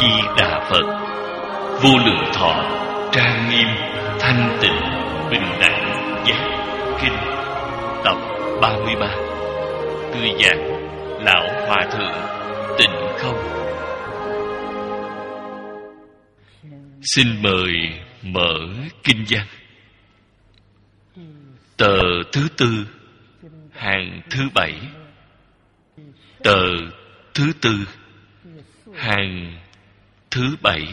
Di Đà Phật. Vô lượng thọ trang nghiêm thanh tịnh bình đẳng giác kinh tập 33. Người giảng Lão Hòa Thượng Tịnh Không. Xin mời mở kinh văn. Tờ thứ tư, hàng thứ 7. Tờ thứ tư, hàng thứ 7.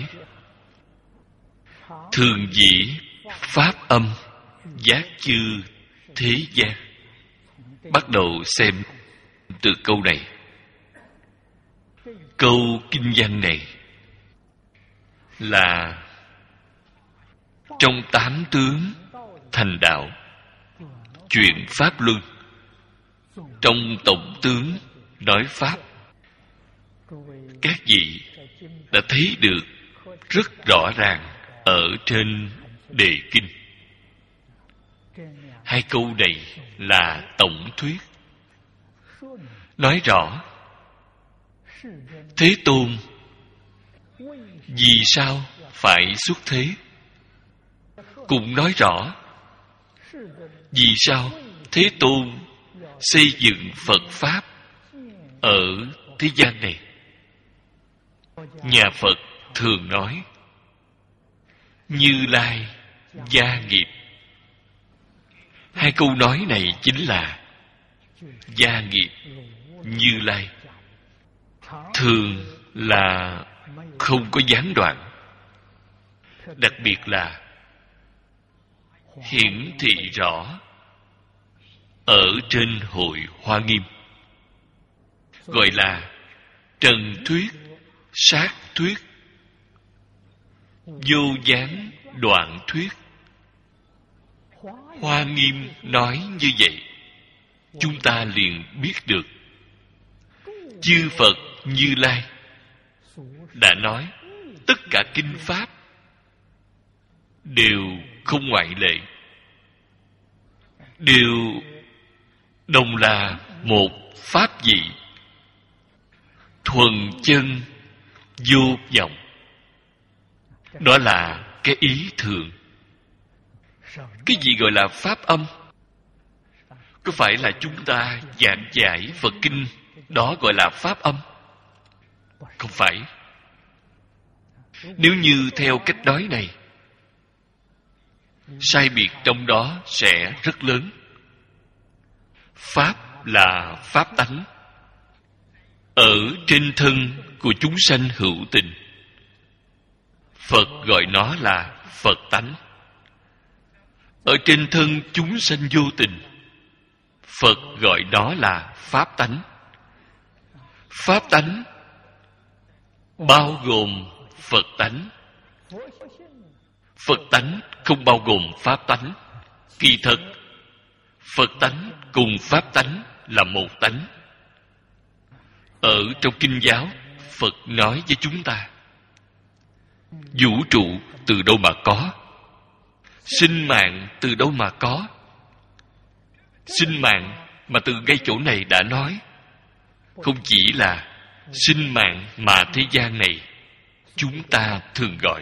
Thường dĩ pháp âm giác chư thế gian. Bắt đầu xem từ câu này. Câu kinh văn này là trong 8 tướng thành đạo chuyện pháp luân. Trong tổng tướng nói pháp, các vị đã thấy được rất rõ ràng ở trên đề kinh. Hai câu này là tổng thuyết, nói rõ Thế Tôn vì sao phải xuất thế, cũng nói rõ vì sao Thế Tôn xây dựng Phật Pháp ở thế gian này. Nhà Phật thường nói Như Lai gia nghiệp. Hai câu nói này chính là gia nghiệp Như Lai. Thường là không có gián đoạn. Đặc biệt là hiển thị rõ ở trên hội Hoa Nghiêm, gọi là trần thuyết, sát thuyết, vô gián đoạn thuyết. Hoa Nghiêm nói như vậy, chúng ta liền biết được chư Phật Như Lai đã nói tất cả kinh pháp đều không ngoại lệ, đều đồng là một pháp vị, thuần chân vô vọng. Đó là cái ý thường. Cái gì gọi là pháp âm? Có phải là chúng ta giảng giải Phật kinh đó gọi là pháp âm? Không phải. Nếu như theo cách nói này, sai biệt trong đó sẽ rất lớn. Pháp là pháp tánh, ở trên thân của chúng sanh hữu tình. Phật gọi nó là Phật tánh. Ở trên thân chúng sanh vô tình, Phật gọi đó là pháp tánh. Pháp tánh bao gồm Phật tánh. Phật tánh không bao gồm pháp tánh. Kỳ thật Phật tánh cùng pháp tánh là một tánh. Ở trong kinh giáo, Phật nói với chúng ta vũ trụ từ đâu mà có, sinh mạng từ đâu mà có. Sinh mạng mà từ ngay chỗ này đã nói, không chỉ là sinh mạng mà thế gian này chúng ta thường gọi.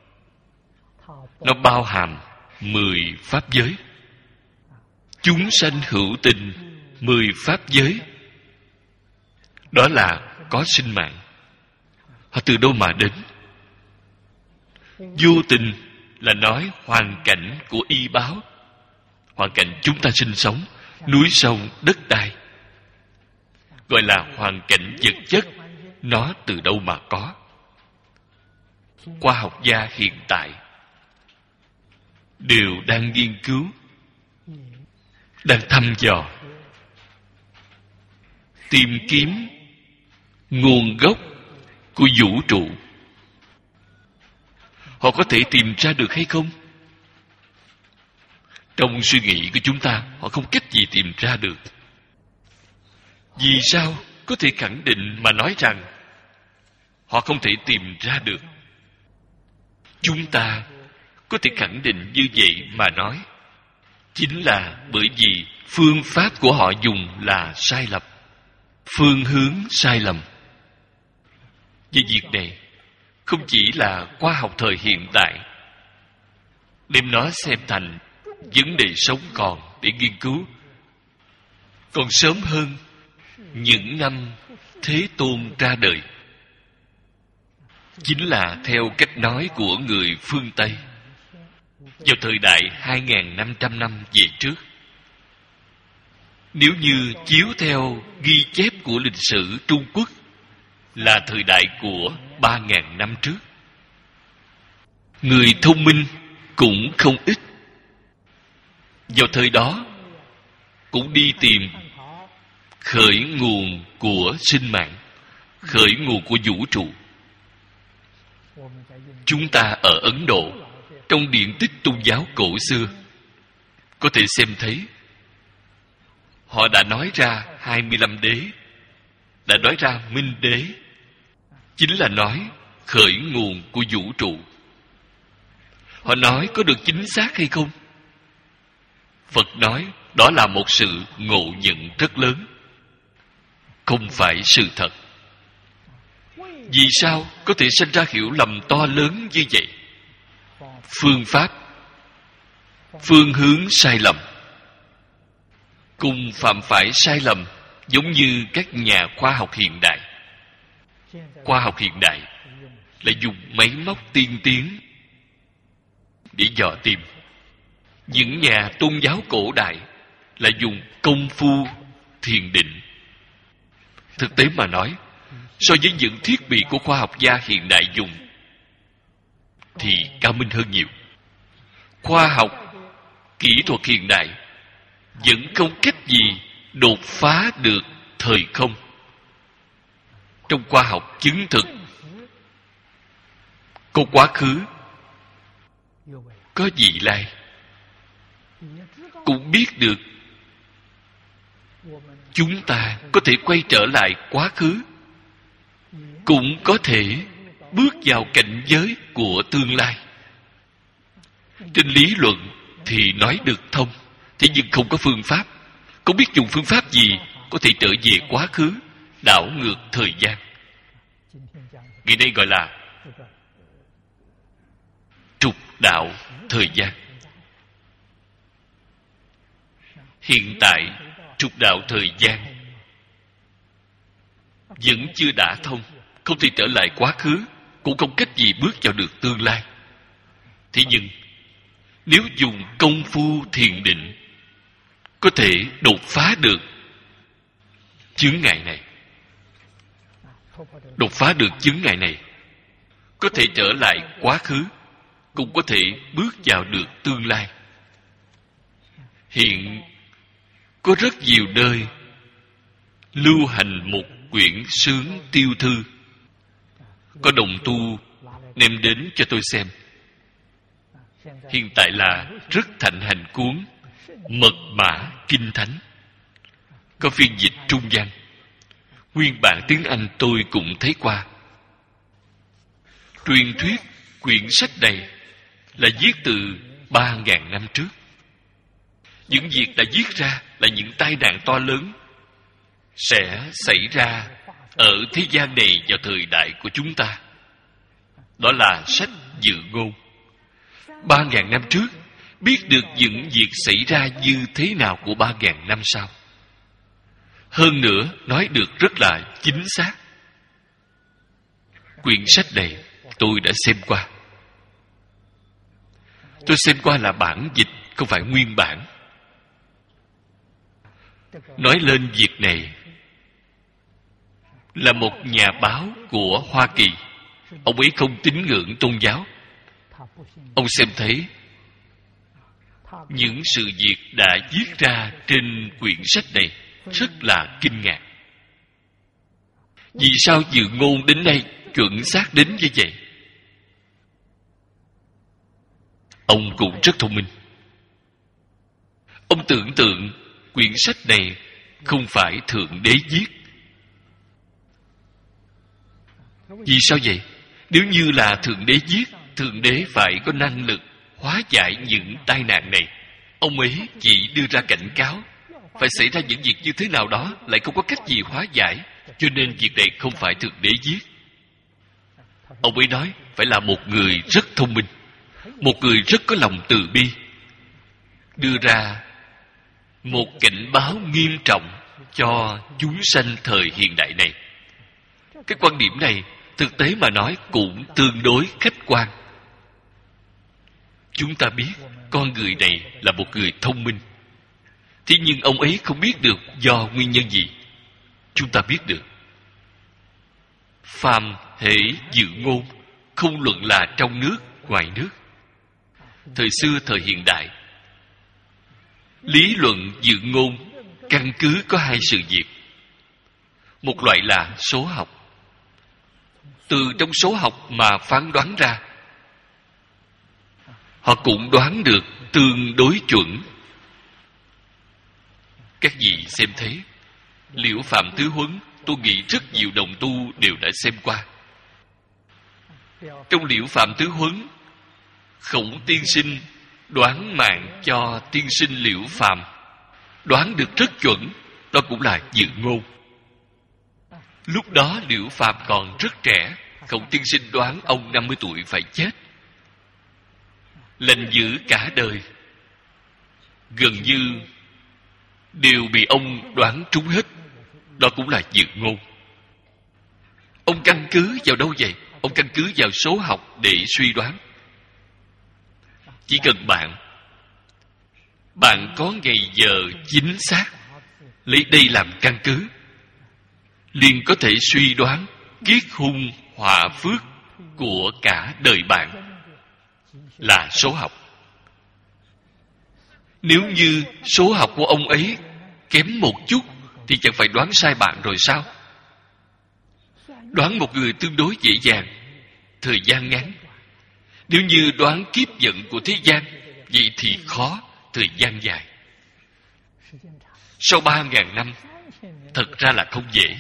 Nó bao hàm 10 pháp giới. Chúng sanh hữu tình 10 pháp giới, đó là có sinh mạng. Họ từ đâu mà đến? Vô tình là nói hoàn cảnh của y báo, hoàn cảnh chúng ta sinh sống, núi sông đất đai, gọi là hoàn cảnh vật chất. Nó từ đâu mà có? Khoa học gia hiện tại đều đang nghiên cứu, đang thăm dò, tìm kiếm nguồn gốc của vũ trụ. Họ có thể tìm ra được hay không? Trong suy nghĩ của chúng ta, họ không cách gì tìm ra được. Vì sao có thể khẳng định mà nói rằng họ không thể tìm ra được? Chúng ta có thể khẳng định như vậy mà nói, chính là bởi vì phương pháp của họ dùng là sai lầm, phương hướng sai lầm. Về việc này, không chỉ là khoa học thời hiện tại, đem nó xem thành vấn đề sống còn để nghiên cứu. Còn sớm hơn, những năm Thế Tôn ra đời, chính là theo cách nói của người phương Tây, vào thời đại 2.500 năm về trước. Nếu như chiếu theo ghi chép của lịch sử Trung Quốc, là thời đại của 3.000 năm trước. Người thông minh cũng không ít. Vào thời đó, cũng đi tìm khởi nguồn của sinh mạng, khởi nguồn của vũ trụ. Chúng ta ở Ấn Độ, trong điển tích tôn giáo cổ xưa, có thể xem thấy họ đã nói ra 25 đế, đã nói ra minh đế, chính là nói khởi nguồn của vũ trụ. Họ nói có được chính xác hay không? Phật nói đó là một sự ngộ nhận rất lớn, không phải sự thật. Vì sao có thể sinh ra hiểu lầm to lớn như vậy? Phương pháp, phương hướng sai lầm, cùng phạm phải sai lầm giống như các nhà khoa học hiện đại. Khoa học hiện đại là dùng máy móc tiên tiến để dò tìm. Những nhà tôn giáo cổ đại là dùng công phu thiền định. Thực tế mà nói, so với những thiết bị của khoa học gia hiện đại dùng thì cao minh hơn nhiều. Khoa học, kỹ thuật hiện đại vẫn không cách gì đột phá được thời không. Trong khoa học chứng thực có quá khứ, có vị lai, cũng biết được chúng ta có thể quay trở lại quá khứ, cũng có thể bước vào cảnh giới của tương lai. Trên lý luận thì nói được thông, thế nhưng không có phương pháp, không biết dùng phương pháp gì có thể trở về quá khứ, đảo ngược thời gian. Ngày nay gọi là trục đạo thời gian. Hiện tại trục đạo thời gian vẫn chưa đả thông, không thể trở lại quá khứ, cũng không cách gì bước vào được tương lai. Thế nhưng nếu dùng công phu thiền định, có thể đột phá được chướng ngại này. Đột phá được chướng ngại này, có thể trở lại quá khứ, cũng có thể bước vào được tương lai. Hiện có rất nhiều nơi lưu hành một quyển sướng tiêu thư. Có đồng tu đem đến cho tôi xem. Hiện tại là rất thịnh hành cuốn Mật Mã Kinh Thánh, có phiên dịch trung văn. Nguyên bản tiếng Anh tôi cũng thấy qua. Truyền thuyết quyển sách này là viết từ 3.000 năm trước. Những việc đã viết ra là những tai nạn to lớn sẽ xảy ra ở thế gian này vào thời đại của chúng ta. Đó là sách dự ngôn. 3.000 năm trước biết được những việc xảy ra như thế nào của 3.000 năm sau. Hơn nữa nói được rất là chính xác. Quyển sách này tôi đã xem qua. Tôi xem qua là bản dịch, không phải nguyên bản. Nói lên việc này là một nhà báo của Hoa Kỳ. Ông ấy không tín ngưỡng tôn giáo. Ông xem thấy những sự việc đã viết ra trên quyển sách này rất là kinh ngạc. Vì sao dự ngôn đến nay chuẩn xác đến như vậy? Ông cũng rất thông minh. Ông tưởng tượng quyển sách này không phải Thượng Đế viết. Vì sao vậy? Nếu như là Thượng Đế viết, Thượng Đế phải có năng lực hóa giải những tai nạn này. Ông ấy chỉ đưa ra cảnh cáo, phải xảy ra những việc như thế nào đó, lại không có cách gì hóa giải, cho nên việc này không phải Thượng Đế viết. Ông ấy nói phải là một người rất thông minh, một người rất có lòng từ bi, đưa ra một cảnh báo nghiêm trọng cho chúng sanh thời hiện đại này. Cái quan điểm này thực tế mà nói cũng tương đối khách quan. Chúng ta biết con người này là một người thông minh, thế nhưng ông ấy không biết được do nguyên nhân gì. Chúng ta biết được, phàm hễ dự ngôn, không luận là trong nước ngoài nước, thời xưa thời hiện đại, lý luận dự ngôn căn cứ có hai sự việc. Một loại là số học, từ trong số học mà phán đoán ra. Họ cũng đoán được tương đối chuẩn. Các vị xem thế, Liễu Phạm Tứ Huấn, tôi nghĩ rất nhiều đồng tu đều đã xem qua. Trong Liễu Phạm Tứ Huấn, Khổng tiên sinh đoán mạng cho tiên sinh Liễu Phạm, đoán được rất chuẩn. Đó cũng là dự ngôn. Lúc đó Liễu Phạm còn rất trẻ, Khổng tiên sinh đoán ông 50 tuổi phải chết, lành dữ cả đời, gần như đều bị ông đoán trúng hết. Đó cũng là dự ngôn. Ông căn cứ vào đâu vậy? Ông căn cứ vào số học để suy đoán. Chỉ cần bạn có ngày giờ chính xác, lấy đây làm căn cứ, liền có thể suy đoán kiết hung họa phước của cả đời bạn là số học. Nếu như số học của ông ấy kém một chút thì chẳng phải đoán sai bạn rồi sao? Đoán một người tương đối dễ dàng, thời gian ngắn. Nếu như đoán kiếp vận của thế gian, vậy thì khó, thời gian dài. Sau 3.000 năm, thật ra là không dễ.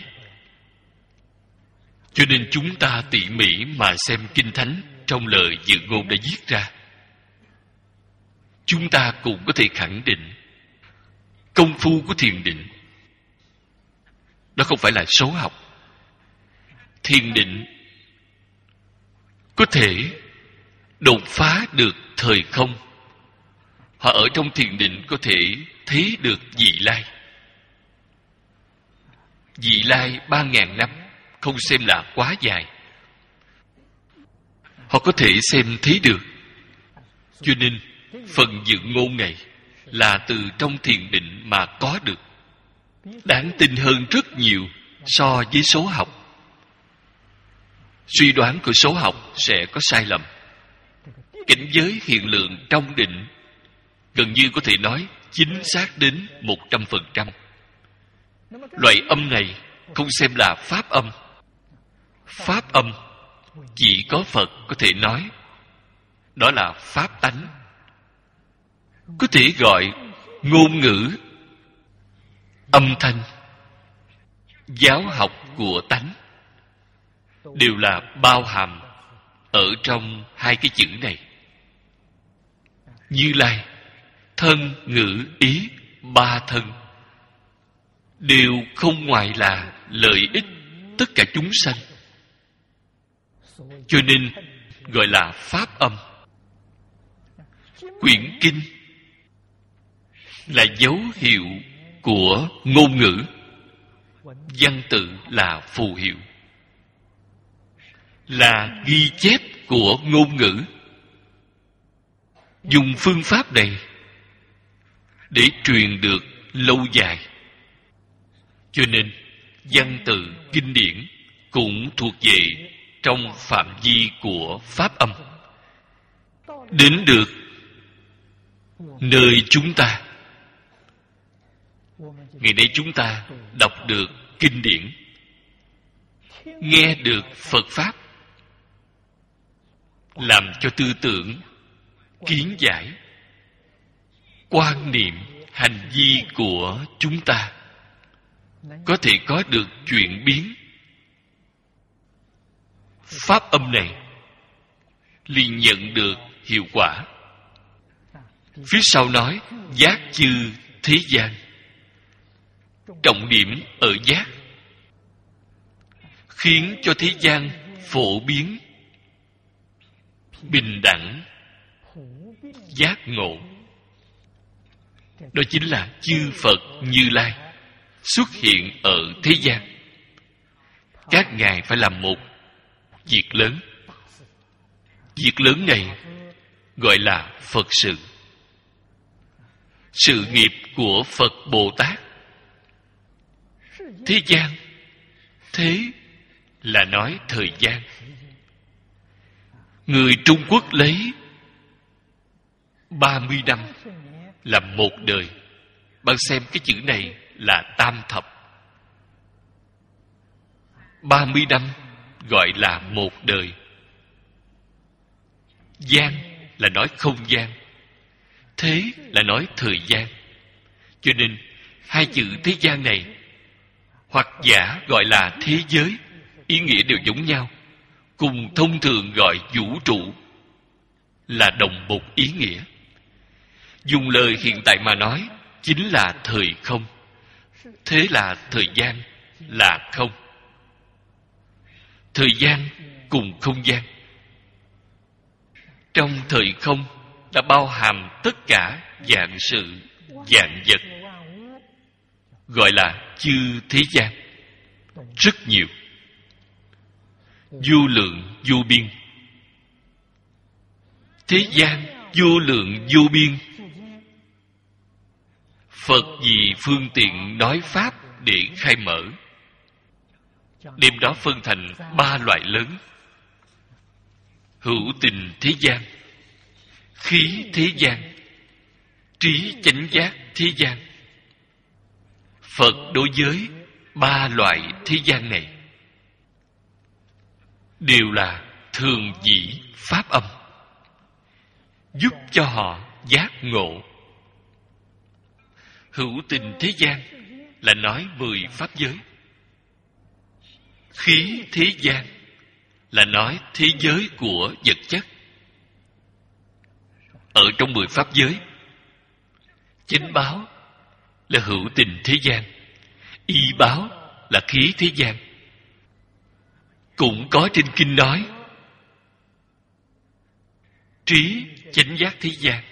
Cho nên chúng ta tỉ mỉ mà xem Kinh Thánh trong lời dự ngôn đã viết ra. Chúng ta cũng có thể khẳng định công phu của thiền định đó không phải là số học. Thiền định có thể đột phá được thời không. Họ ở trong thiền định có thể thấy được vị lai. Vị lai 3.000 năm không xem là quá dài. Họ có thể xem thấy được. Cho nên phần dự ngôn này là từ trong thiền định mà có được, đáng tin hơn rất nhiều so với số học. Suy đoán của số học sẽ có sai lầm. Cảnh giới hiện lượng trong định gần như có thể nói chính xác đến 100%. Loại âm này không xem là pháp âm. Pháp âm chỉ có Phật có thể nói, đó là pháp tánh. Có thể gọi ngôn ngữ, âm thanh, giáo học của tánh đều là bao hàm ở trong hai cái chữ này. Như Lai, thân, ngữ, ý, ba thân đều không ngoài là lợi ích tất cả chúng sanh. Cho nên gọi là pháp âm. Quyển kinh là dấu hiệu của ngôn ngữ, văn tự là phù hiệu, là ghi chép của ngôn ngữ. Dùng phương pháp này để truyền được lâu dài. Cho nên văn tự kinh điển cũng thuộc về trong phạm vi của pháp âm. Đến được nơi chúng ta, ngày nay chúng ta đọc được kinh điển, nghe được Phật Pháp, làm cho tư tưởng, kiến giải, quan niệm, hành vi của chúng ta có thể có được chuyển biến. Pháp âm này liền nhận được hiệu quả. Phía sau nói giác chư thế gian, trọng điểm ở giác, khiến cho thế gian phổ biến bình đẳng, giác ngộ. Đó chính là chư Phật Như Lai xuất hiện ở thế gian. Các ngài phải làm một việc lớn. Việc lớn này gọi là Phật sự. Sự nghiệp của Phật Bồ Tát. Thế gian, thế là nói thời gian. Người Trung Quốc lấy 30 năm là một đời. Bạn xem cái chữ này là tam thập. 30 năm gọi là một đời. Gian là nói không gian, thế là nói thời gian. Cho nên hai chữ thế gian này hoặc giả gọi là thế giới, ý nghĩa đều giống nhau, cùng thông thường gọi vũ trụ là đồng một ý nghĩa. Dùng lời hiện tại mà nói chính là thời không. Thế là thời gian là không. Thời gian cùng không gian. Trong thời không đã bao hàm tất cả vạn sự, vạn vật, gọi là chư thế gian. Rất nhiều, vô lượng vô biên. Thế gian vô lượng vô biên. Phật vì phương tiện nói pháp để khai mở, đêm đó phân thành 3 loại lớn: hữu tình thế gian, khí thế gian, trí chánh giác thế gian. Phật đối với 3 loại thế gian này đều là thường dĩ pháp âm, giúp cho họ giác ngộ. Hữu tình thế gian là nói 10 pháp giới. Khí thế gian là nói thế giới của vật chất. Ở trong 10 pháp giới, chánh báo là hữu tình thế gian, y báo là khí thế gian. Cũng có trên kinh nói trí chánh giác thế gian.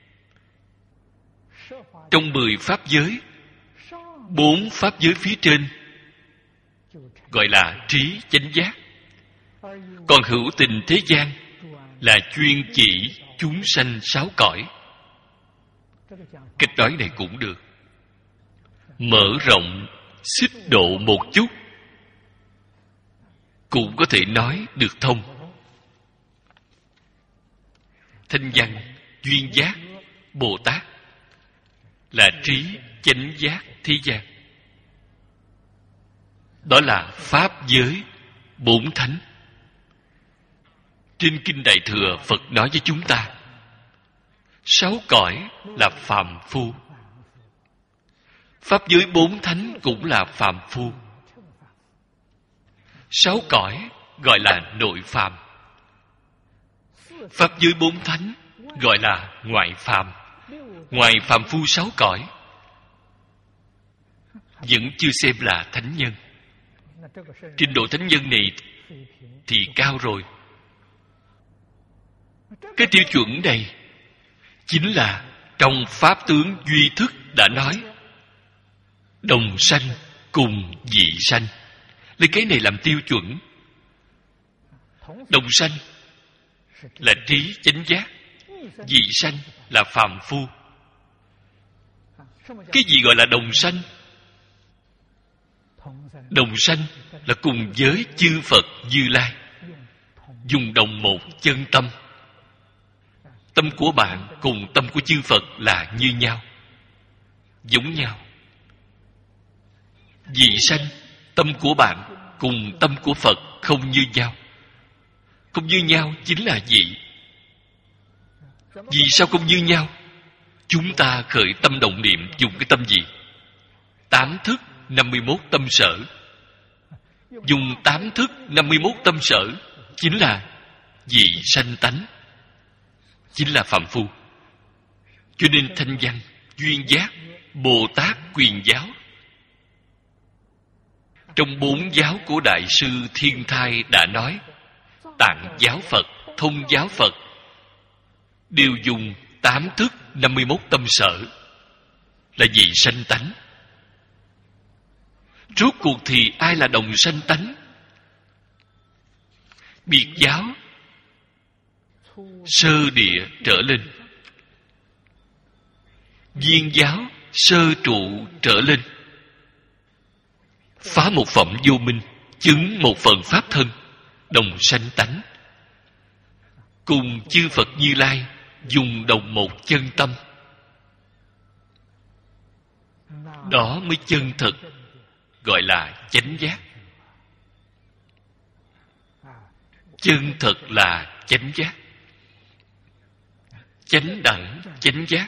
Trong 10 pháp giới, 4 pháp giới phía trên gọi là trí chánh giác. Còn hữu tình thế gian là chuyên chỉ chúng sanh 6 cõi. Cách nói này cũng được. Mở rộng, xích độ một chút, cũng có thể nói được thông. Thanh văn duyên giác Bồ Tát là trí chánh giác thế gian. Đó là pháp giới 4 thánh. Trên kinh Đại Thừa, Phật nói với chúng ta 6 cõi là phàm phu. Pháp giới 4 thánh cũng là phàm phu. 6 cõi gọi là nội phàm. Pháp giới 4 thánh gọi là ngoại phàm. Ngoài phàm phu 6 cõi vẫn chưa xem là thánh nhân. Trình độ thánh nhân này thì cao rồi. Cái tiêu chuẩn này chính là trong pháp tướng duy thức đã nói đồng sanh cùng dị sanh. Lấy cái này làm tiêu chuẩn. Đồng sanh là trí chánh giác, dị sanh là phàm phu. Cái gì gọi là đồng sanh? Đồng sanh là cùng với chư Phật Như Lai, dùng đồng một chân tâm. Tâm của bạn cùng tâm của chư Phật là như nhau, giống nhau. Dị sanh, tâm của bạn cùng tâm của Phật không như nhau. Không như nhau chính là dị. Vì sao không như nhau? Chúng ta khởi tâm động niệm dùng cái tâm gì? 8 thức 51 tâm sở. Dùng 8 thức 51 tâm sở chính là dị sanh tánh, chính là phàm phu. Cho nên thanh văn duyên giác Bồ Tát Quyền giáo, trong 4 giáo của Đại sư Thiên Thai đã nói: Tạng giáo Phật, Thông giáo Phật, đều dùng 8 thức 51 tâm sở. Là gì? Sanh tánh. Rốt cuộc thì ai là đồng sanh tánh? Biệt giáo sơ địa trở lên, viên giáo sơ trụ trở lên, phá một phẩm vô minh, chứng một phần pháp thân, đồng sanh tánh, cùng chư Phật Như Lai dùng đồng một chân tâm. Đó mới chân thật gọi là chánh giác. Chân thật là chánh giác, chánh đẳng chánh giác.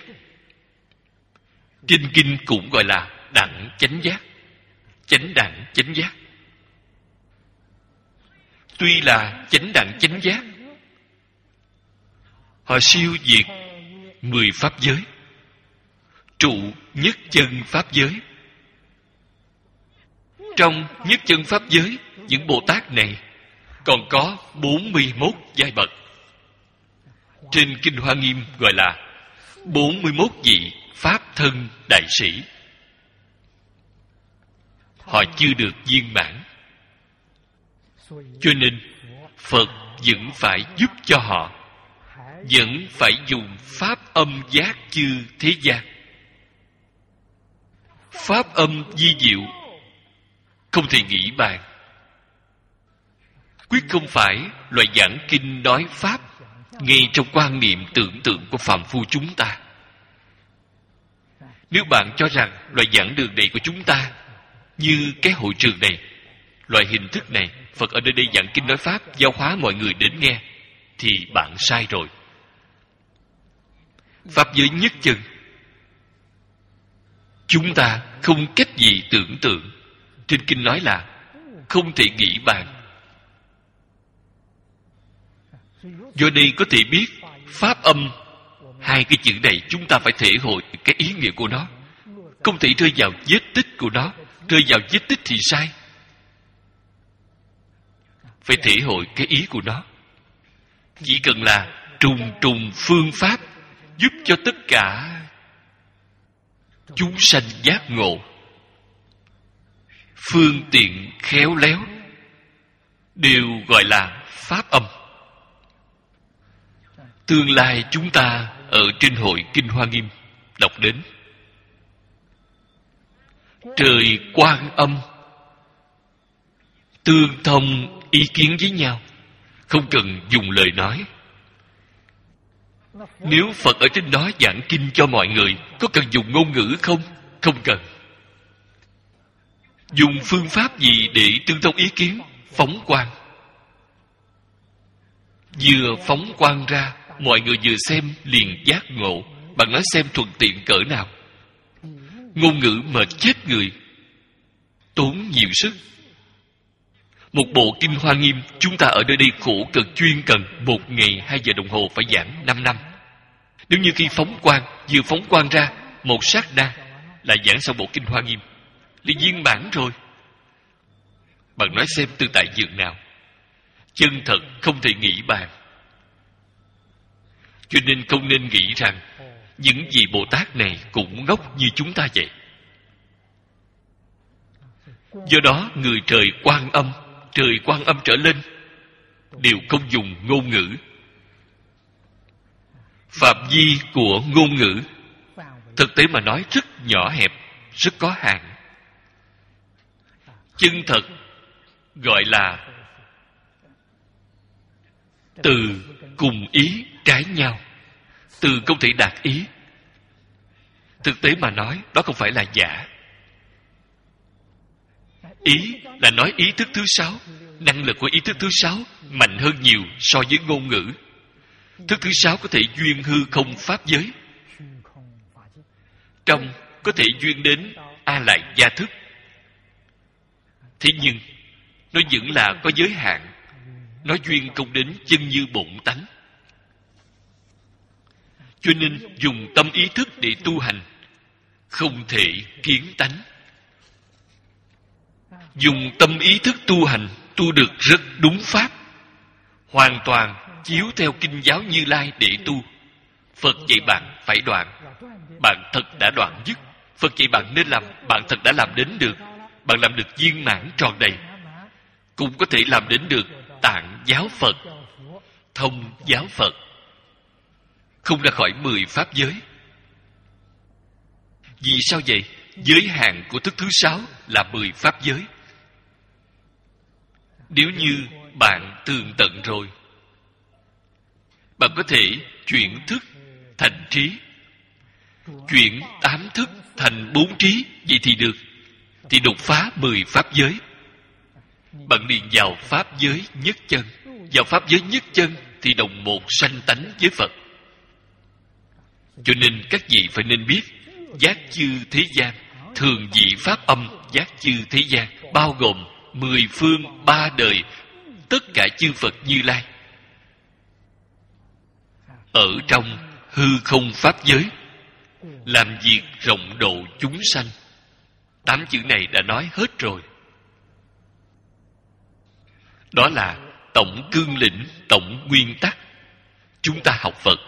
Trên kinh cũng gọi là đẳng chánh giác, chánh đẳng chánh giác. Tuy là chánh đẳng chánh giác, họ siêu diệt 10 pháp giới, trụ nhất chân pháp giới. Trong nhất chân pháp giới, những Bồ Tát này còn có 41 giai bậc. Trên Kinh Hoa Nghiêm gọi là 41 vị Pháp thân đại sĩ. Họ chưa được viên mãn, cho nên Phật vẫn phải giúp cho họ, vẫn phải dùng pháp âm giác chư thế gian. Pháp âm vi diệu không thể nghĩ bàn, quyết không phải loại giảng kinh nói pháp ngay trong quan niệm tưởng tượng của phàm phu chúng ta. Nếu bạn cho rằng loại giảng đường này của chúng ta như cái hội trường này, loại hình thức này, Phật ở nơi đây giảng kinh nói pháp, giáo hóa mọi người đến nghe, thì bạn sai rồi. Pháp giới nhất chân chúng ta không cách gì tưởng tượng. Trên kinh nói là không thể nghĩ bàn. Do đây có thể biết pháp âm, hai cái chữ này chúng ta phải thể hội cái ý nghĩa của nó, không thể rơi vào vết tích của nó. Rơi vào vết tích thì sai, phải thể hội cái ý của nó. Chỉ cần là trùng trùng phương pháp giúp cho tất cả chúng sanh giác ngộ, phương tiện khéo léo, đều gọi là pháp âm. Tương lai chúng ta ở trên hội Kinh Hoa Nghiêm đọc đến trời Quan Âm tương thông ý kiến với nhau, không cần dùng lời nói. Nếu Phật ở trên đó giảng kinh cho mọi người, có cần dùng ngôn ngữ không? Không cần. Dùng phương pháp gì để tương thông ý kiến? Phóng quang. Vừa phóng quang ra, mọi người vừa xem liền giác ngộ. Bạn nói xem thuận tiện cỡ nào? Ngôn ngữ mệt chết người, tốn nhiều sức. Một bộ Kinh Hoa Nghiêm, chúng ta ở nơi đây khổ cực chuyên cần 1 ngày 2 giờ đồng hồ phải giảng 5 năm. Nếu như khi phóng quang, vừa phóng quang ra, một sát na là giảng xong bộ Kinh Hoa Nghiêm, liền viên mãn rồi. Bạn nói xem tư tại dường nào? Chân thật không thể nghĩ bàn. Cho nên không nên nghĩ rằng những vị Bồ Tát này cũng ngốc như chúng ta vậy. Do đó người trời Quan Âm, trời Quan Âm trở lên đều không dùng ngôn ngữ. Phạm vi của ngôn ngữ thực tế mà nói rất nhỏ hẹp, rất có hạn. Chân thật gọi là từ cùng ý trái nhau, từ không thể đạt ý. Thực tế mà nói, đó không phải là giả. Ý là nói ý thức thứ 6. Năng lực của ý thức thứ 6 mạnh hơn nhiều so với ngôn ngữ. Thức thứ 6 có thể duyên hư không pháp giới, trong có thể duyên đến A Lại Gia thức. Thế nhưng nó vẫn là có giới hạn, nó duyên không đến chân như bổn tánh. Cho nên dùng tâm ý thức để tu hành không thể kiến tánh. Dùng tâm ý thức tu hành tu được rất đúng pháp, hoàn toàn chiếu theo kinh giáo Như Lai để tu, Phật dạy bạn phải đoạn. Bạn thật đã đoạn dứt. Phật dạy bạn nên làm, bạn thật đã làm đến được. Bạn làm được viên mãn tròn đầy. Cũng có thể làm đến được tạng giáo Phật, thông giáo Phật, không ra khỏi 10 pháp giới. Vì sao vậy? Giới hạn của thức thứ 6 là 10 pháp giới. Nếu như bạn tường tận rồi, bạn có thể chuyển thức thành trí, chuyển 8 thức thành 4 trí. Vậy thì được, thì đột phá 10 pháp giới. Bạn liền vào pháp giới nhất chân. Vào pháp giới nhất chân thì đồng một sanh tánh với Phật. Cho nên các vị phải nên biết, giác chư thế gian, thường dị pháp âm, giác chư thế gian, bao gồm 10 phương 3 đời, tất cả chư Phật Như Lai. Ở trong hư không pháp giới, làm việc rộng độ chúng sanh. 8 chữ này đã nói hết rồi. Đó là tổng cương lĩnh, tổng nguyên tắc. Chúng ta học Phật,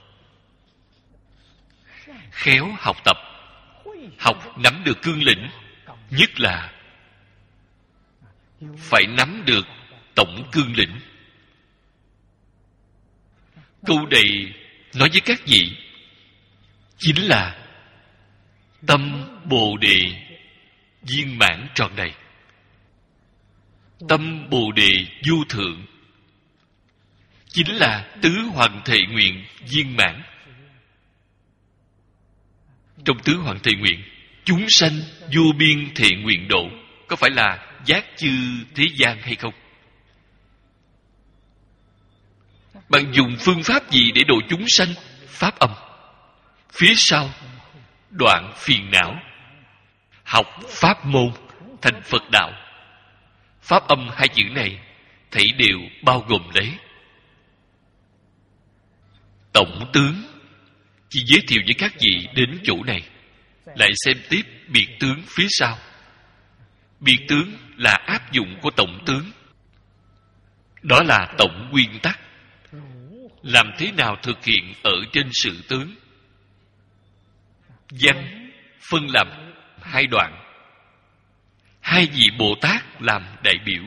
khéo học tập, học nắm được cương lĩnh, nhất là phải nắm được tổng cương lĩnh. Câu này nói với các vị chính là tâm Bồ Đề viên mãn tròn đầy. Tâm Bồ Đề vô thượng chính là tứ hoàng thệ nguyện viên mãn. Trong tứ hoàng thệ nguyện, chúng sanh vô biên thệ nguyện độ, có phải là giác chư thế gian hay không? Bạn dùng phương pháp gì để độ chúng sanh? Pháp âm. Phía sau đoạn phiền não, học pháp môn thành Phật đạo. Pháp âm 2 chữ này thảy đều bao gồm lấy. Tổng tướng chỉ giới thiệu với các vị đến chỗ này. Lại xem tiếp biệt tướng phía sau. Biệt tướng là áp dụng của tổng tướng. Đó là tổng nguyên tắc. Làm thế nào thực hiện ở trên sự tướng? Văn phân làm 2 đoạn. 2 vị Bồ Tát làm đại biểu.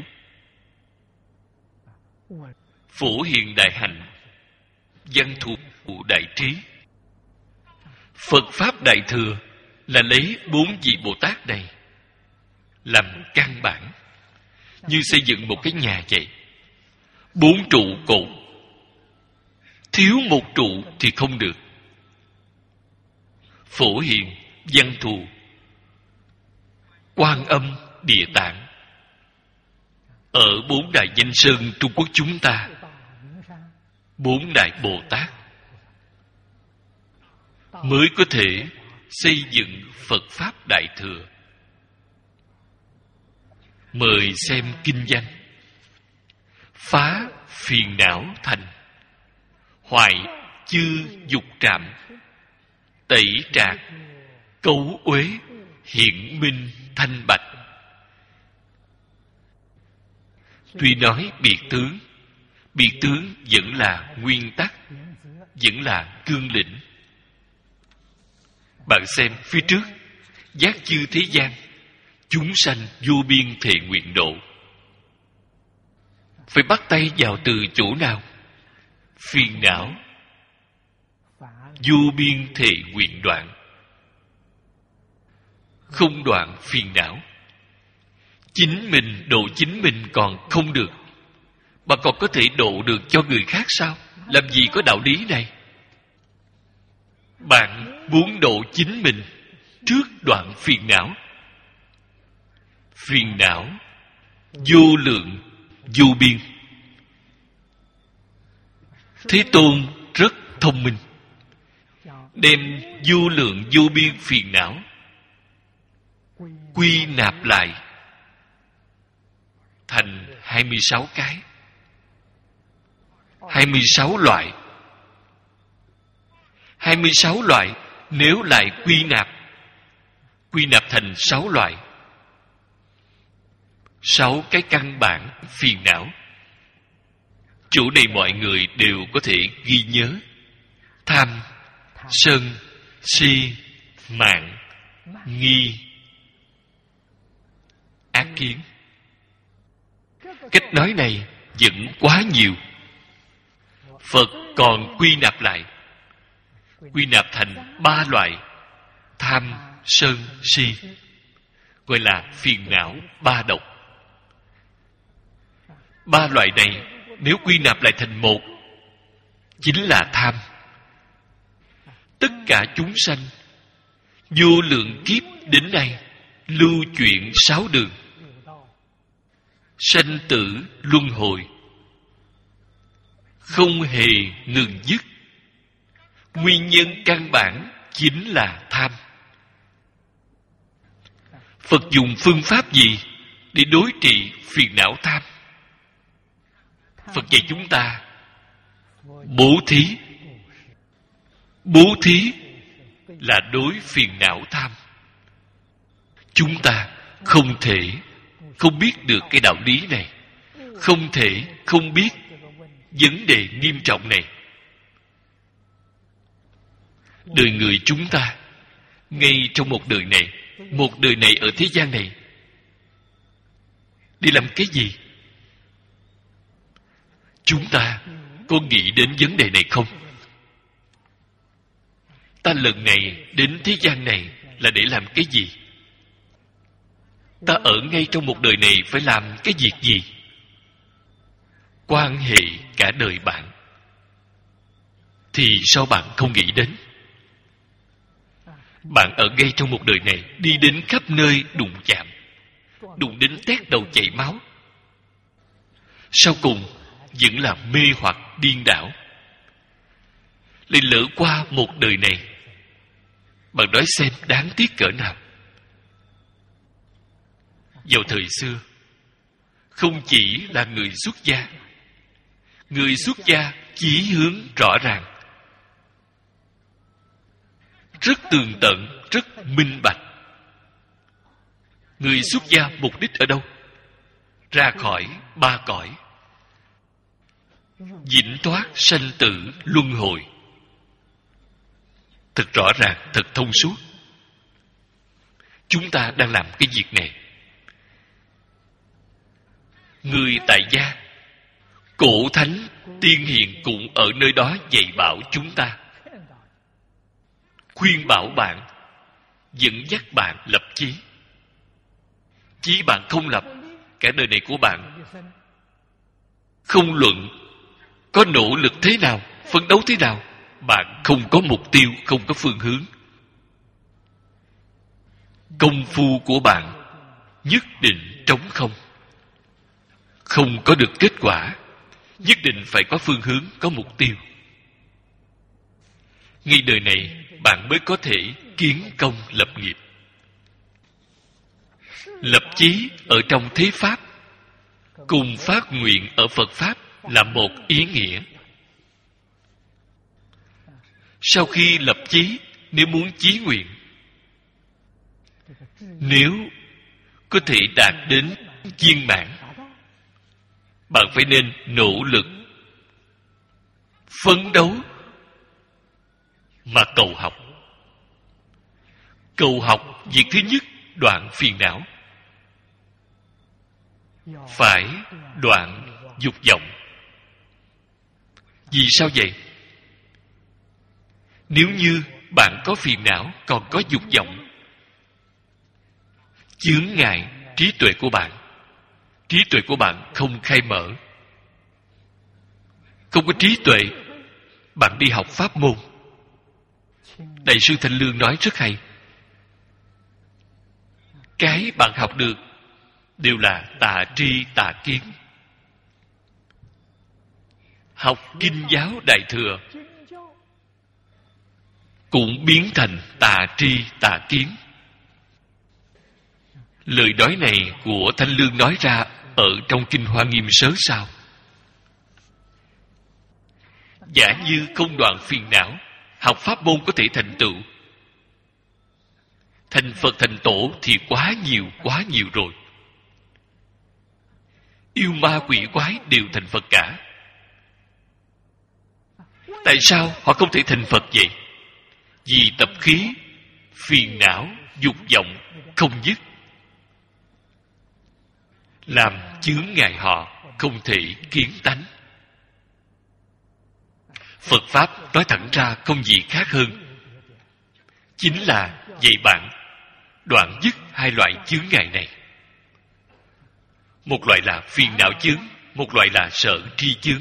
Phổ Hiền đại hạnh, Văn Thù đại trí. Phật Pháp Đại Thừa là lấy 4 vị Bồ Tát này làm căn bản, như xây dựng một cái nhà vậy. 4 trụ cột, thiếu một trụ thì không được. Phổ Hiền, Văn Thù, Quan Âm, Địa Tạng. Ở 4 đại danh sơn Trung Quốc chúng ta, 4 đại Bồ Tát mới có thể xây dựng Phật Pháp Đại Thừa. Mời xem kinh văn. Phá phiền não thành, hoại chư dục trạm, tẩy trạc cấu uế, hiển minh thanh bạch. Tuy nói biệt tướng, biệt tướng vẫn là nguyên tắc, vẫn là cương lĩnh. Bạn xem phía trước, giác chư thế gian, chúng sanh vô biên thệ nguyện độ. Phải bắt tay vào từ chỗ nào? Phiền não vô biên thệ nguyện đoạn. Không đoạn phiền não, chính mình độ chính mình còn không được, mà còn có thể độ được cho người khác sao? Làm gì có đạo lý này? Bạn muốn độ chính mình trước đoạn phiền não. Phiền não vô lượng vô biên. Thế Tôn rất thông minh, đem vô lượng vô biên phiền não quy nạp lại thành 26 cái, 26 loại. 26 loại nếu lại quy nạp thành 6 loại, 6 cái căn bản phiền não. Chỗ này mọi người đều có thể ghi nhớ. Tham sân, si, mạn, nghi, ác kiến. Cách nói này vẫn quá nhiều. Phật còn quy nạp lại, quy nạp thành 3 loại: tham, sân, si, gọi là phiền não 3 độc. 3 loại này nếu quy nạp lại thành một, chính là tham. Tất cả chúng sanh vô lượng kiếp đến nay lưu chuyển 6 đường, sanh tử luân hồi, không hề ngừng dứt. Nguyên nhân căn bản chính là tham. Phật dùng phương pháp gì để đối trị phiền não tham? Phật dạy chúng ta bố thí. Bố thí là đối phiền não tham. Chúng ta không thể không biết được cái đạo lý này, không thể không biết vấn đề nghiêm trọng này. Đời người chúng ta, ngay trong một đời này ở thế gian này, đi làm cái gì? Chúng ta có nghĩ đến vấn đề này không? Ta lần này đến thế gian này là để làm cái gì? Ta ở ngay trong một đời này phải làm cái việc gì? Quan hệ cả đời bạn, thì sao bạn không nghĩ đến? Bạn ở ngay trong một đời này, đi đến khắp nơi đụng chạm, đụng đến tét đầu chảy máu, sau cùng vẫn là mê hoặc điên đảo. Lại lỡ qua một đời này, bạn nói xem đáng tiếc cỡ nào. Vào thời xưa, không chỉ là người xuất gia, người xuất gia chí hướng rõ ràng, rất tường tận, rất minh bạch. Người xuất gia mục đích ở đâu? Ra khỏi 3 cõi, vĩnh thoát sanh tử luân hồi. Thật rõ ràng, thật thông suốt. Chúng ta đang làm cái việc này. Người tại gia, cổ thánh tiên hiền cũng ở nơi đó dạy bảo chúng ta, khuyên bảo bạn, dẫn dắt bạn lập chí. Chí bạn không lập, cả đời này của bạn, không luận có nỗ lực thế nào, phấn đấu thế nào, bạn không có mục tiêu, không có phương hướng. Công phu của bạn nhất định trống không, không có được kết quả. Nhất định phải có phương hướng, có mục tiêu. Ngay đời này bạn mới có thể kiến công lập nghiệp. Lập chí ở trong thế pháp cùng phát nguyện ở Phật pháp là một ý nghĩa. Sau khi lập chí, nếu muốn chí nguyện, nếu có thể đạt đến viên mãn, bạn phải nên nỗ lực phấn đấu mà cầu học. Cầu học, việc thứ nhất đoạn phiền não, phải đoạn dục vọng. Vì sao vậy? Nếu như bạn có phiền não còn có dục vọng, chướng ngại trí tuệ của bạn. Trí tuệ của bạn không khai mở. Không có trí tuệ, bạn đi học pháp môn. Đại sư Thanh Lương nói rất hay. Cái bạn học được đều là tà tri tà kiến. Học kinh giáo Đại Thừa cũng biến thành tà tri tà kiến. Lời nói này của Thanh Lương nói ra ở trong Kinh Hoa Nghiêm Sớ sao? Giả như không đoạn phiền não, học pháp môn có thể thành tựu. Thành Phật thành Tổ thì quá nhiều rồi. Yêu ma quỷ quái đều thành Phật cả. Tại sao họ không thể thành Phật vậy? Vì tập khí, phiền não, dục vọng không dứt, làm chướng ngại họ không thể kiến tánh. Phật Pháp nói thẳng ra không gì khác hơn, chính là dạy bạn đoạn dứt hai loại chướng ngại này. Một loại là phiền não chướng, một loại là sợ tri chướng.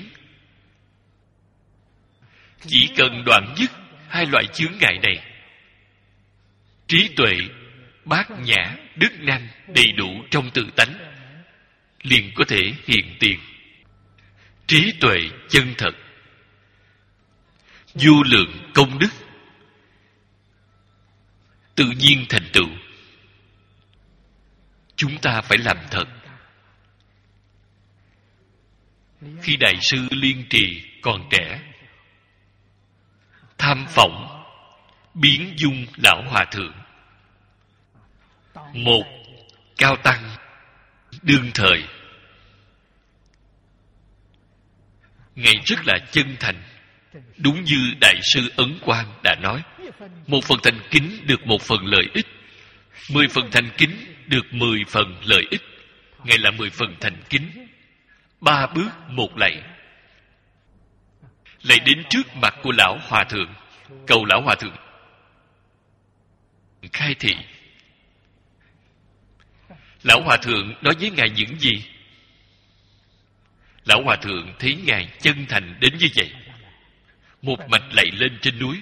Chỉ cần đoạn dứt hai loại chướng ngại này, trí tuệ, bát nhã, đức năng đầy đủ trong tự tánh liền có thể hiện tiền. Trí tuệ chân thật, vô lượng công đức tự nhiên thành tựu. Chúng ta phải làm thật. Khi Đại sư Liên Trì còn trẻ, tham phỏng biến dung lão hòa thượng, một cao tăng đương thời. Ngài rất là chân thành, đúng như Đại sư Ấn Quang đã nói, 1 phần thành kính được 1 phần lợi ích, 10 phần thành kính được 10 phần lợi ích. Ngài là 10 phần thành kính, 3 bước 1 lạy. Lạy đến trước mặt của lão hòa thượng, cầu lão hòa thượng khai thị. Lão hòa thượng nói với ngài những gì? Lão hòa thượng thấy ngài chân thành đến như vậy, một mạch lạy lên trên núi,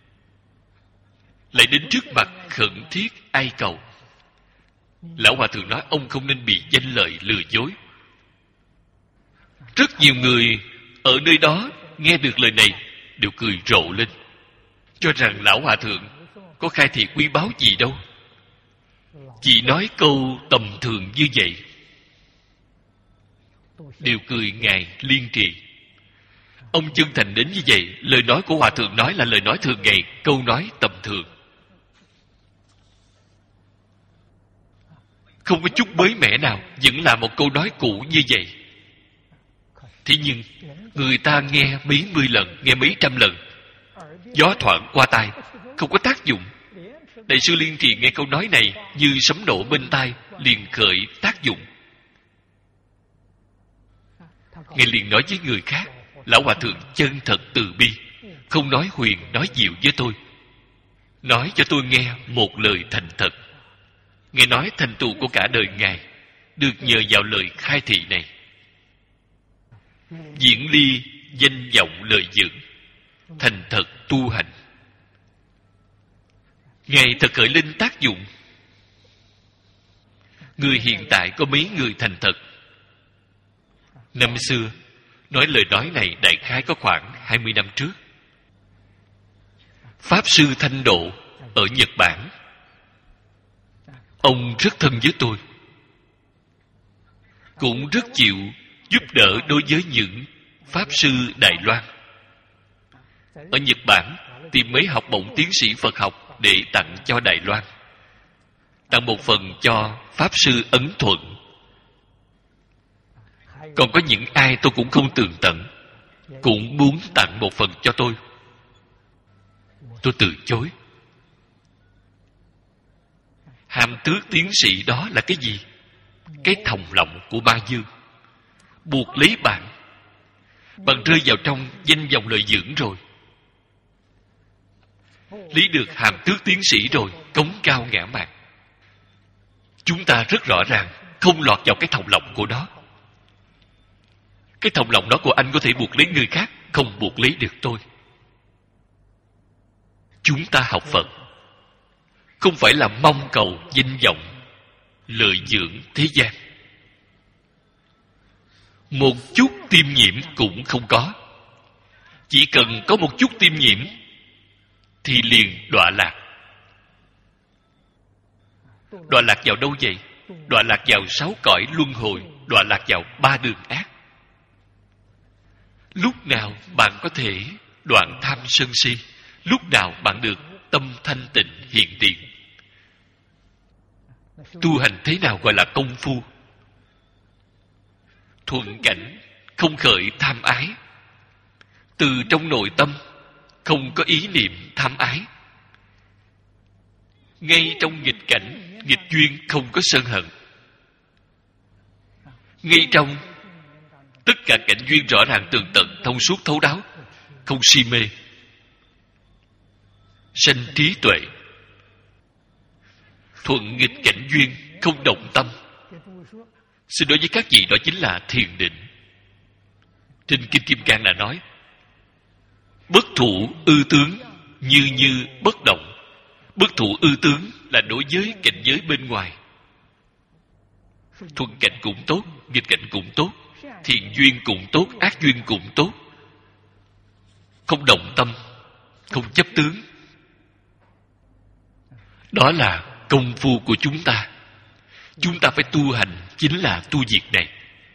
lạy đến trước mặt khẩn thiết ai cầu. Lão hòa thượng nói ông không nên bị danh lợi lừa dối. Rất nhiều người ở nơi đó nghe được lời này đều cười rộ lên, cho rằng lão hòa thượng có khai thị quý báu gì đâu, chỉ nói câu tầm thường như vậy. Đều cười ngài Liên Trì. Ông chân thành đến như vậy, lời nói của hòa thượng nói là lời nói thường ngày, câu nói tầm thường, không có chút mới mẻ nào, vẫn là một câu nói cũ như vậy. Thế nhưng người ta nghe mấy mươi lần, nghe mấy trăm lần, gió thoảng qua tai, không có tác dụng. Đại sư Liên Trì nghe câu nói này như sấm nổ bên tai, liền khởi tác dụng. Ngài liền nói với người khác, lão hòa thượng chân thật từ bi, không nói huyền nói diệu với tôi, nói cho tôi nghe một lời thành thật. Ngài nói thành tựu của cả đời Ngài được nhờ vào lời khai thị này. Diễn ly danh vọng lợi dưỡng, thành thật tu hành. Ngài thật khởi lên tác dụng. Người hiện tại có mấy người thành thật? Năm xưa nói lời nói này đại khái có khoảng 20 năm trước. Pháp sư Thanh Độ ở Nhật Bản, ông rất thân với tôi, cũng rất chịu giúp đỡ đối với những Pháp sư Đài Loan. Ở Nhật Bản tìm mấy học bổng tiến sĩ Phật học để tặng cho Đài Loan, tặng một phần cho Pháp sư Ấn Thuận. Còn có những ai tôi cũng không tường tận, cũng muốn tặng một phần cho tôi. Tôi từ chối. Hàm tước tiến sĩ đó là cái gì? Cái thòng lọng của Ma Dương, buộc lấy bạn. Bạn rơi vào trong danh vọng lợi dưỡng rồi. Lấy được hàm tước tiến sĩ rồi, cống cao ngã mạn. Chúng ta rất rõ ràng không lọt vào cái thòng lọng của nó. Cái thòng lọng đó của anh có thể buộc lấy người khác, không buộc lấy được tôi. Chúng ta học Phật không phải là mong cầu danh vọng lợi dưỡng thế gian, một chút tiêm nhiễm cũng không có. Chỉ cần có một chút tiêm nhiễm thì liền đọa lạc. Đọa lạc vào đâu vậy? Đọa lạc vào 6 cõi luân hồi, đọa lạc vào 3 đường ác. Lúc nào bạn có thể đoạn tham sân si? Lúc nào bạn được tâm thanh tịnh hiện tiền? Tu hành thế nào gọi là công phu? Thuận cảnh, không khởi tham ái. Từ trong nội tâm không có ý niệm tham ái, ngay trong nghịch cảnh, nghịch duyên không có sân hận. Ngay trong tất cả cảnh duyên rõ ràng tường tận, thông suốt thấu đáo, không si mê, sanh trí tuệ. Thuận nghịch cảnh duyên, không động tâm. Xin đối với các vị, đó chính là thiền định. Trên Kinh Kim Cang đã nói, bất thủ ư tướng, như như bất động. Bất thủ ư tướng là đối với cảnh giới bên ngoài. Thuận cảnh cũng tốt, nghịch cảnh cũng tốt, thiện duyên cũng tốt, ác duyên cũng tốt. Không động tâm, không chấp tướng. Đó là công phu của chúng ta. Chúng ta phải tu hành chính là tu việc này.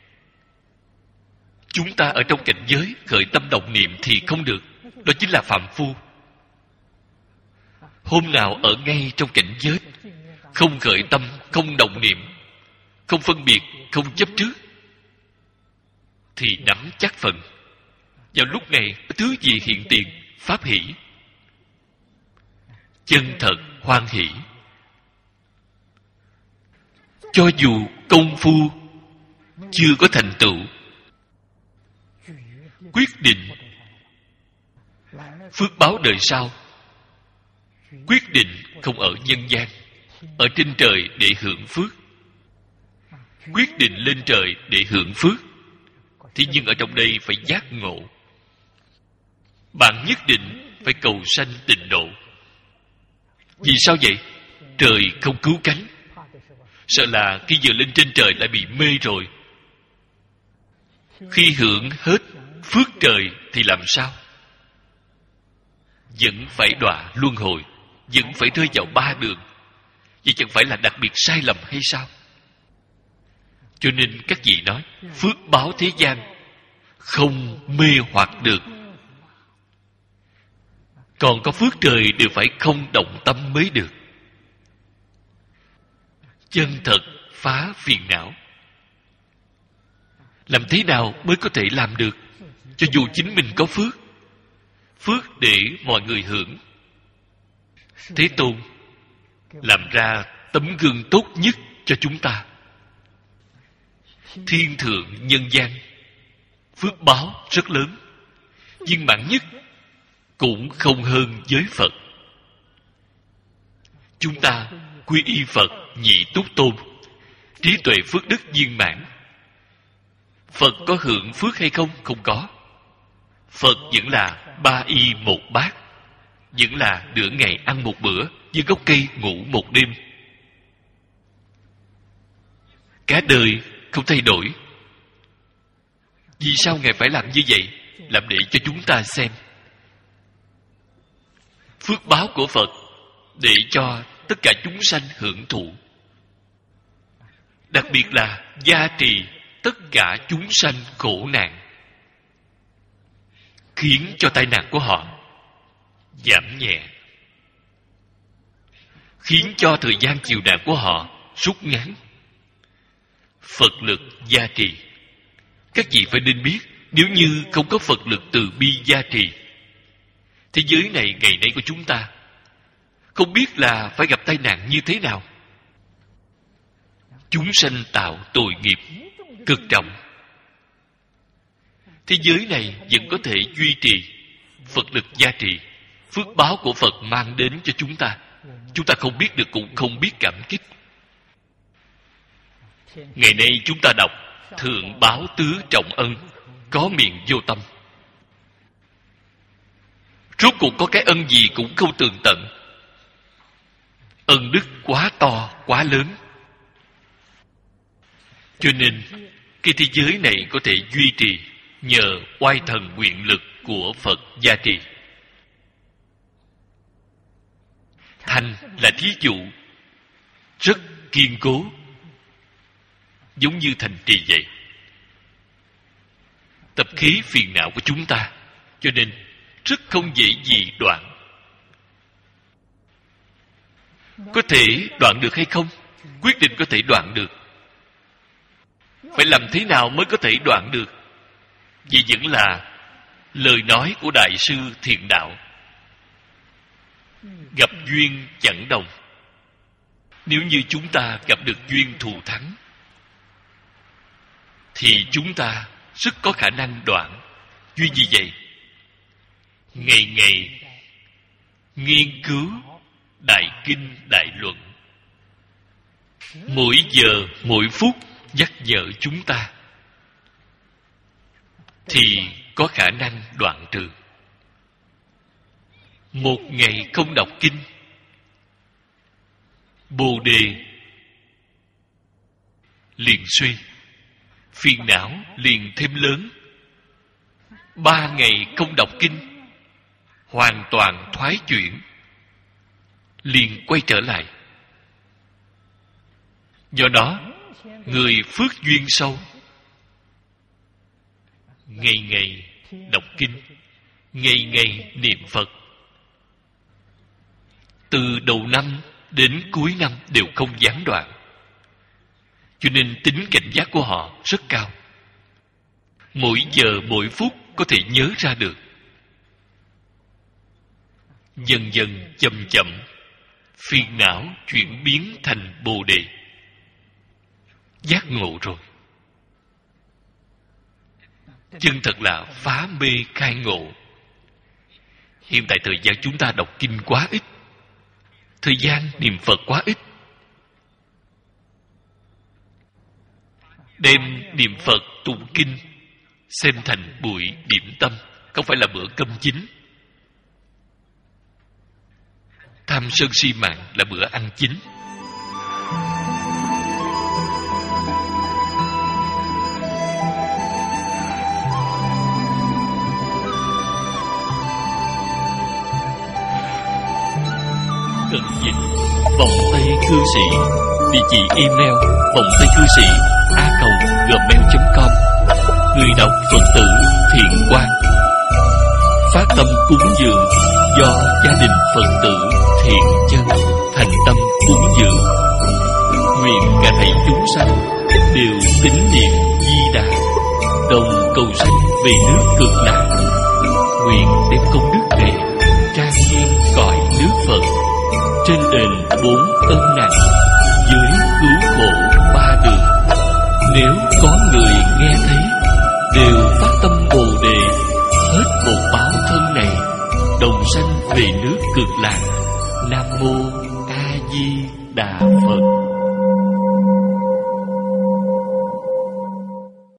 Chúng ta ở trong cảnh giới khởi tâm động niệm thì không được. Đó chính là phàm phu. Hôm nào ở ngay trong cảnh giới không khởi tâm, không động niệm, không phân biệt, không chấp trước, thì nắm chắc phần. Vào lúc này, thứ gì hiện tiền? Pháp hỷ. Chân thật hoan hỷ. Cho dù công phu chưa có thành tựu, quyết định phước báo đời sau, quyết định không ở nhân gian, ở trên trời để hưởng phước, quyết định lên trời để hưởng phước. Thế nhưng ở trong đây phải giác ngộ. Bạn nhất định phải cầu sanh tịnh độ. Vì sao vậy? Trời không cứu cánh. Sợ là khi vừa lên trên trời lại bị mê rồi. Khi hưởng hết phước trời thì làm sao? Vẫn phải đọa luân hồi, vẫn phải rơi vào ba đường. Vậy chẳng phải là đặc biệt sai lầm hay sao? Cho nên các vị nói, phước báo thế gian không mê hoặc được. Còn có phước trời đều phải không động tâm mới được. Chân thật phá phiền não. Làm thế nào mới có thể làm được? Cho dù chính mình có phước, phước để mọi người hưởng. Thế Tôn làm ra tấm gương tốt nhất cho chúng ta. Thiên thượng nhân gian, phước báo rất lớn, viên mãn nhất cũng không hơn giới Phật. Chúng ta quy y Phật nhị túc tôn, trí tuệ phước đức viên mãn. Phật có hưởng phước hay không? Không có. Phật vẫn là ba y một bát, vẫn là nửa ngày ăn một bữa, như gốc cây ngủ một đêm. Cả đời không thay đổi. Vì sao Ngài phải làm như vậy? Làm để cho chúng ta xem. Phước báo của Phật để cho tất cả chúng sanh hưởng thụ. Đặc biệt là gia trì tất cả chúng sanh khổ nạn, khiến cho tai nạn của họ giảm nhẹ, khiến cho thời gian chịu nạn của họ rút ngắn. Phật lực gia trì. Các vị phải nên biết, nếu như không có Phật lực từ bi gia trì, thế giới này ngày nay của chúng ta không biết là phải gặp tai nạn như thế nào. Chúng sanh tạo tội nghiệp cực trọng. Thế giới này vẫn có thể duy trì Phật lực gia trì, phước báo của Phật mang đến cho chúng ta. Chúng ta không biết được cũng không biết cảm kích. Ngày nay chúng ta đọc thượng báo tứ trọng ân, có miệng vô tâm. Rốt cuộc có cái ân gì cũng không tường tận. Ân đức quá to, quá lớn. Cho nên cái thế giới này có thể duy trì nhờ oai thần nguyện lực của Phật gia trì. Thành là thí dụ rất kiên cố, giống như thành trì vậy. Tập khí phiền não của chúng ta, cho nên rất không dễ gì đoạn. Có thể đoạn được hay không? Quyết định có thể đoạn được. Phải làm thế nào mới có thể đoạn được? Vì vẫn là lời nói của Đại sư Thiện Đạo. Gặp duyên chẳng đồng, Nếu như chúng ta gặp được duyên thù thắng, thì chúng ta rất có khả năng đoạn. Duyên gì vậy? Ngày ngày nghiên cứu đại kinh đại luận, mỗi giờ mỗi phút nhắc nhở chúng ta, thì có khả năng đoạn trừ. Một ngày không đọc kinh, bồ đề liền suy, phiền não liền thêm lớn. 3 ngày không đọc kinh, hoàn toàn thoái chuyển, liền quay trở lại. Do đó, người phước duyên sâu, ngày ngày đọc kinh, ngày ngày niệm Phật, từ đầu năm đến cuối năm đều không gián đoạn. Cho nên tính cảnh giác của họ rất cao. Mỗi giờ mỗi phút có thể nhớ ra được. Dần dần chậm chậm, phiền não chuyển biến thành bồ đề, giác ngộ rồi. Chân thật là phá mê khai ngộ. Hiện tại thời gian chúng ta đọc kinh quá ít, thời gian niệm Phật quá ít. Đem niệm Phật tụng kinh xem thành buổi điểm tâm, không phải là bữa cơm chính. Tham sân si mạng là bữa ăn chính. Cận dịch vòng Tây Cư Sĩ. Địa chỉ email vongtaicư sĩ@gmail.com. Người đọc Phật tử Thiện Quang. Phát tâm cúng dường do gia đình Phật tử Thiện Chân thành tâm cúng dường. Nguyện cả thảy chúng sanh đều tín niệm Di Đà, đồng cầu sanh về nước Cực Lạc. Nguyện đem công đức này trang nghiêm cõi nước Phật, trên đền 4 ân nặng, dưới cứu khổ 3 đường. Nếu có người nghe thấy, đều phát tâm Bồ Đề, hết bột báo thân này, đồng sanh về nước Cực Lạc. Nam mô A Di Đà Phật.